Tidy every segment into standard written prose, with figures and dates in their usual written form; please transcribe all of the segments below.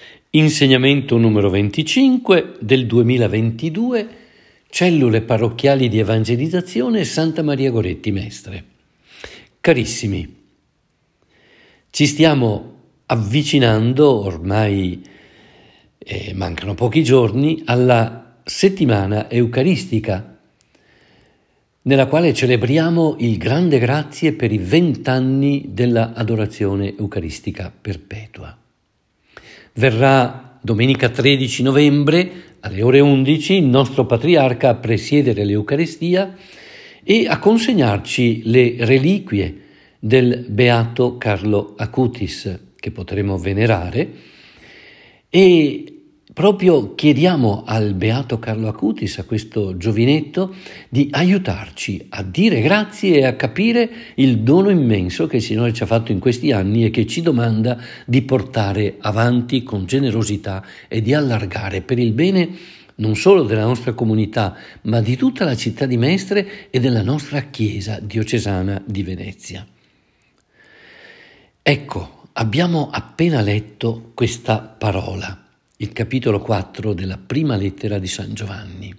Insegnamento numero 25 del 2022, Cellule parrocchiali di evangelizzazione Santa Maria Goretti Mestre. Carissimi, ci stiamo avvicinando, ormai mancano pochi giorni, alla settimana eucaristica, nella quale celebriamo il grande grazie per i 20 anni della adorazione eucaristica perpetua. Verrà domenica 13 novembre alle ore 11 il nostro patriarca a presiedere l'Eucaristia e a consegnarci le reliquie del beato Carlo Acutis che potremo venerare, e proprio chiediamo al beato Carlo Acutis, a questo giovinetto, di aiutarci a dire grazie e a capire il dono immenso che il Signore ci ha fatto in questi anni e che ci domanda di portare avanti con generosità e di allargare per il bene non solo della nostra comunità, ma di tutta la città di Mestre e della nostra Chiesa diocesana di Venezia. Ecco, abbiamo appena letto questa parola, il capitolo 4 della prima lettera di San Giovanni.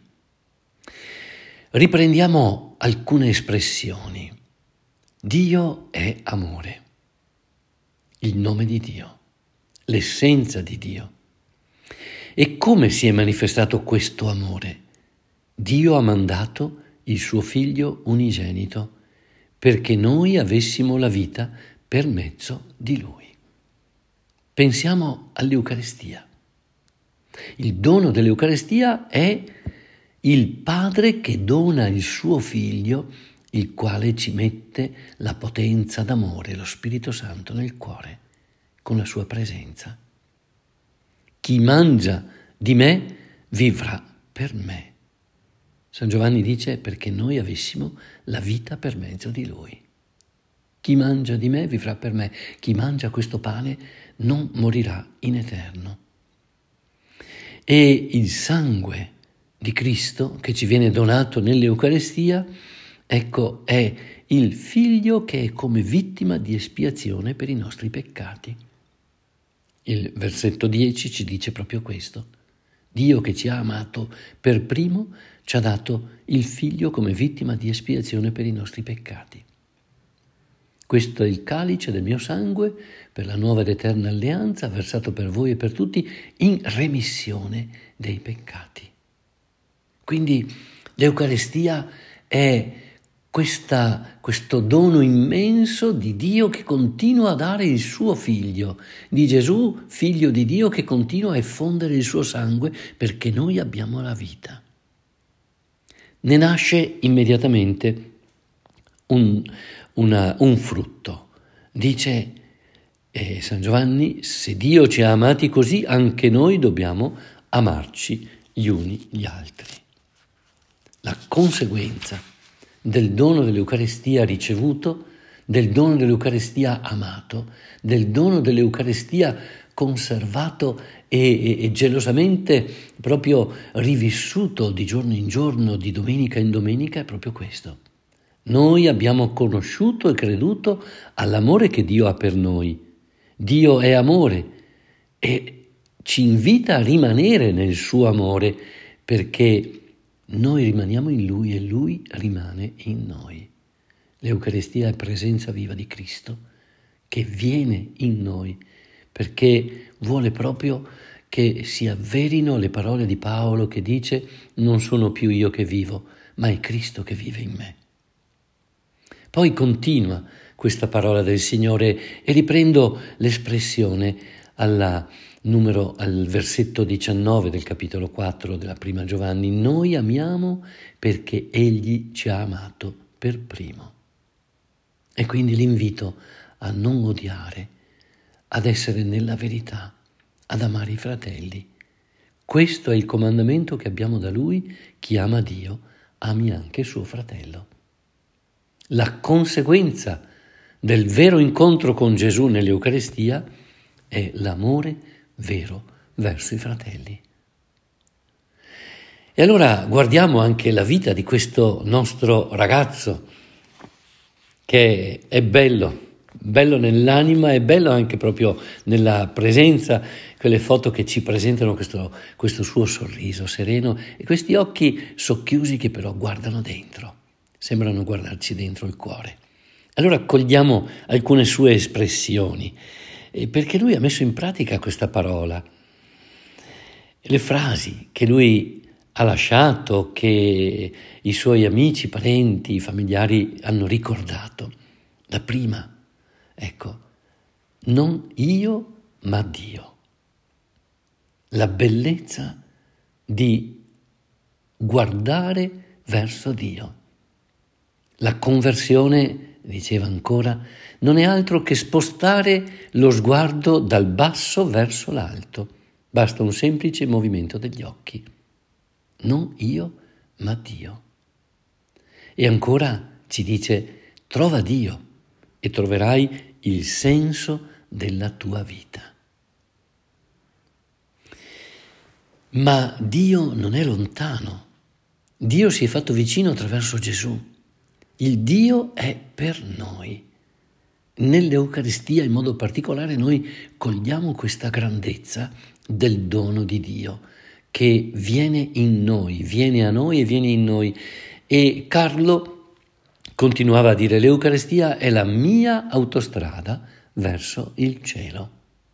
Riprendiamo alcune espressioni. Dio è amore, il nome di Dio, l'essenza di Dio. E come si è manifestato questo amore? Dio ha mandato il suo Figlio unigenito perché noi avessimo la vita per mezzo di Lui. Pensiamo all'Eucaristia. Il dono dell'Eucaristia è il Padre che dona il suo Figlio, il quale ci mette la potenza d'amore, lo Spirito Santo nel cuore, con la sua presenza. Chi mangia di me vivrà per me. San Giovanni dice perché noi avessimo la vita per mezzo di Lui. Chi mangia di me vivrà per me. Chi mangia questo pane non morirà in eterno. E il sangue di Cristo che ci viene donato nell'Eucaristia, ecco, è il Figlio che è come vittima di espiazione per i nostri peccati. Il versetto 10 ci dice proprio questo. Dio che ci ha amato per primo ci ha dato il Figlio come vittima di espiazione per i nostri peccati. Questo è il calice del mio sangue per la nuova ed eterna alleanza, versato per voi e per tutti in remissione dei peccati. Quindi l'Eucaristia è questo dono immenso di Dio che continua a dare il suo Figlio, di Gesù, Figlio di Dio, che continua a effondere il suo sangue perché noi abbiamo la vita. Ne nasce immediatamente un frutto. Dice San Giovanni, se Dio ci ha amati così, anche noi dobbiamo amarci gli uni gli altri. La conseguenza del dono dell'Eucaristia ricevuto, del dono dell'Eucaristia amato, del dono dell'Eucaristia conservato e gelosamente proprio rivissuto di giorno in giorno, di domenica in domenica, è proprio questo. Noi abbiamo conosciuto e creduto all'amore che Dio ha per noi. Dio è amore e ci invita a rimanere nel suo amore perché noi rimaniamo in Lui e Lui rimane in noi. L'Eucaristia è presenza viva di Cristo che viene in noi perché vuole proprio che si avverino le parole di Paolo che dice non sono più io che vivo, ma è Cristo che vive in me. Poi continua questa parola del Signore e riprendo l'espressione al versetto 19 del capitolo 4 della prima Giovanni. Noi amiamo perché Egli ci ha amato per primo. E quindi l'invito a non odiare, ad essere nella verità, ad amare i fratelli. Questo è il comandamento che abbiamo da Lui: chi ama Dio ami anche suo fratello. La conseguenza del vero incontro con Gesù nell'Eucaristia è l'amore vero verso i fratelli. E allora guardiamo anche la vita di questo nostro ragazzo che è bello bello nell'anima e bello anche proprio nella presenza, quelle foto che ci presentano questo suo sorriso sereno e questi occhi socchiusi che però guardano dentro, sembrano guardarci dentro il cuore. Allora cogliamo alcune sue espressioni, perché lui ha messo in pratica questa parola, le frasi che lui ha lasciato, che i suoi amici, parenti, familiari hanno ricordato. La prima, ecco, non io ma Dio. La bellezza di guardare verso Dio. La conversione, diceva ancora, non è altro che spostare lo sguardo dal basso verso l'alto. Basta un semplice movimento degli occhi. Non io, ma Dio. E ancora ci dice, trova Dio e troverai il senso della tua vita. Ma Dio non è lontano. Dio si è fatto vicino attraverso Gesù. Il Dio è per noi. Nell'Eucaristia in modo particolare noi cogliamo questa grandezza del dono di Dio che viene in noi, viene a noi e viene in noi. E Carlo continuava a dire: l'Eucaristia è la mia autostrada verso il cielo.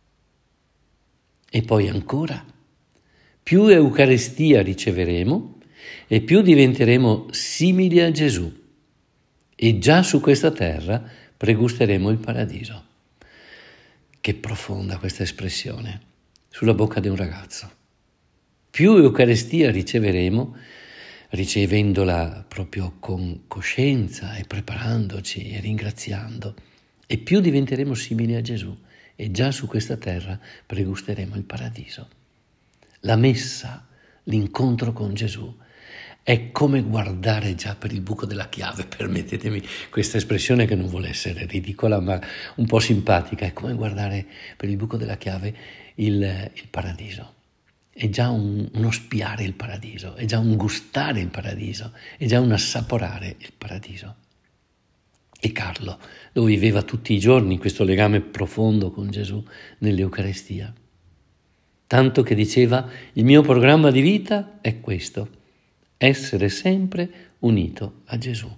E poi ancora, più Eucaristia riceveremo e più diventeremo simili a Gesù e già su questa terra pregusteremo il paradiso. Che profonda questa espressione sulla bocca di un ragazzo. Più Eucaristia riceveremo, ricevendola proprio con coscienza e preparandoci e ringraziando, e più diventeremo simili a Gesù e già su questa terra pregusteremo il paradiso. La messa, l'incontro con Gesù, è come guardare già per il buco della chiave, permettetemi questa espressione che non vuole essere ridicola ma un po' simpatica, è come guardare per il buco della chiave il paradiso. È già uno spiare il paradiso, è già un gustare il paradiso, è già un assaporare il paradiso. E Carlo lo viveva tutti i giorni, questo legame profondo con Gesù nell'Eucaristia. Tanto che diceva: il mio programma di vita è questo, essere sempre unito a Gesù.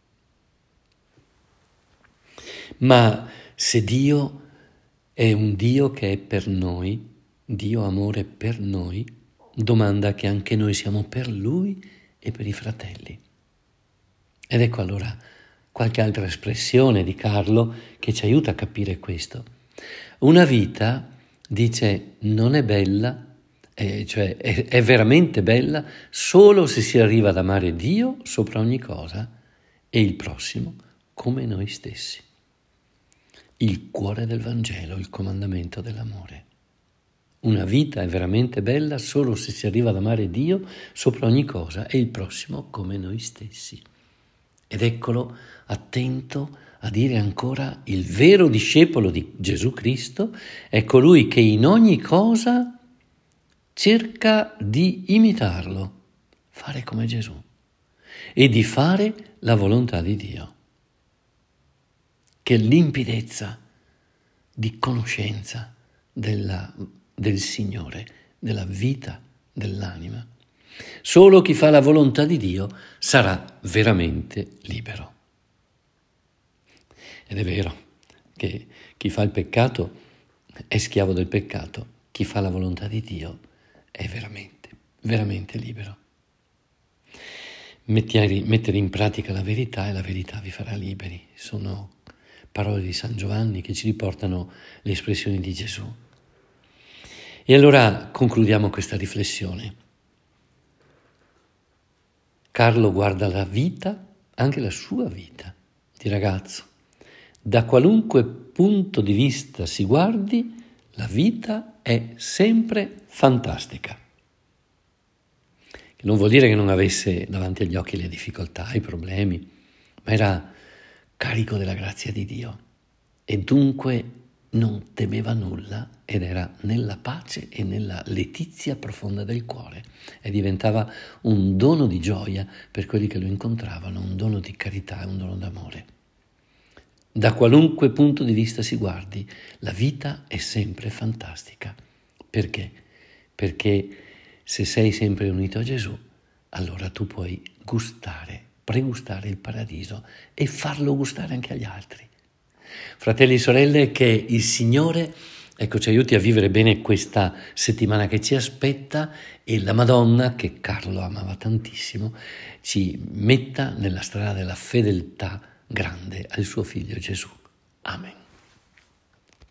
Ma se Dio è un Dio che è per noi, Dio amore per noi, domanda che anche noi siamo per Lui e per i fratelli. Ed ecco allora qualche altra espressione di Carlo che ci aiuta a capire questo. Una vita, dice, non è bella, cioè è veramente bella solo se si arriva ad amare Dio sopra ogni cosa e il prossimo come noi stessi. Il cuore del Vangelo, il comandamento dell'amore. Una vita è veramente bella solo se si arriva ad amare Dio sopra ogni cosa e il prossimo come noi stessi. Ed eccolo attento a dire ancora: il vero discepolo di Gesù Cristo è colui che in ogni cosa cerca di imitarlo, fare come Gesù e di fare la volontà di Dio. Che limpidezza di conoscenza del Signore, della vita dell'anima. Solo chi fa la volontà di Dio sarà veramente libero. Ed è vero che chi fa il peccato è schiavo del peccato, chi fa la volontà di Dio è veramente, veramente libero. Mettere in pratica la verità e la verità vi farà liberi. Sono parole di San Giovanni che ci riportano le espressioni di Gesù. E allora concludiamo questa riflessione. Carlo guarda la vita, anche la sua vita di ragazzo. Da qualunque punto di vista si guardi, la vita è sempre fantastica. Non vuol dire che non avesse davanti agli occhi le difficoltà, i problemi, ma era carico della grazia di Dio e dunque non temeva nulla ed era nella pace e nella letizia profonda del cuore e diventava un dono di gioia per quelli che lo incontravano, un dono di carità e un dono d'amore. Da qualunque punto di vista si guardi, la vita è sempre fantastica. Perché? Perché se sei sempre unito a Gesù, allora tu puoi pregustare il paradiso e farlo gustare anche agli altri. Fratelli e sorelle, che il Signore, ci aiuti a vivere bene questa settimana che ci aspetta e la Madonna, che Carlo amava tantissimo, ci metta nella strada della fedeltà grande al suo figlio Gesù. Amen.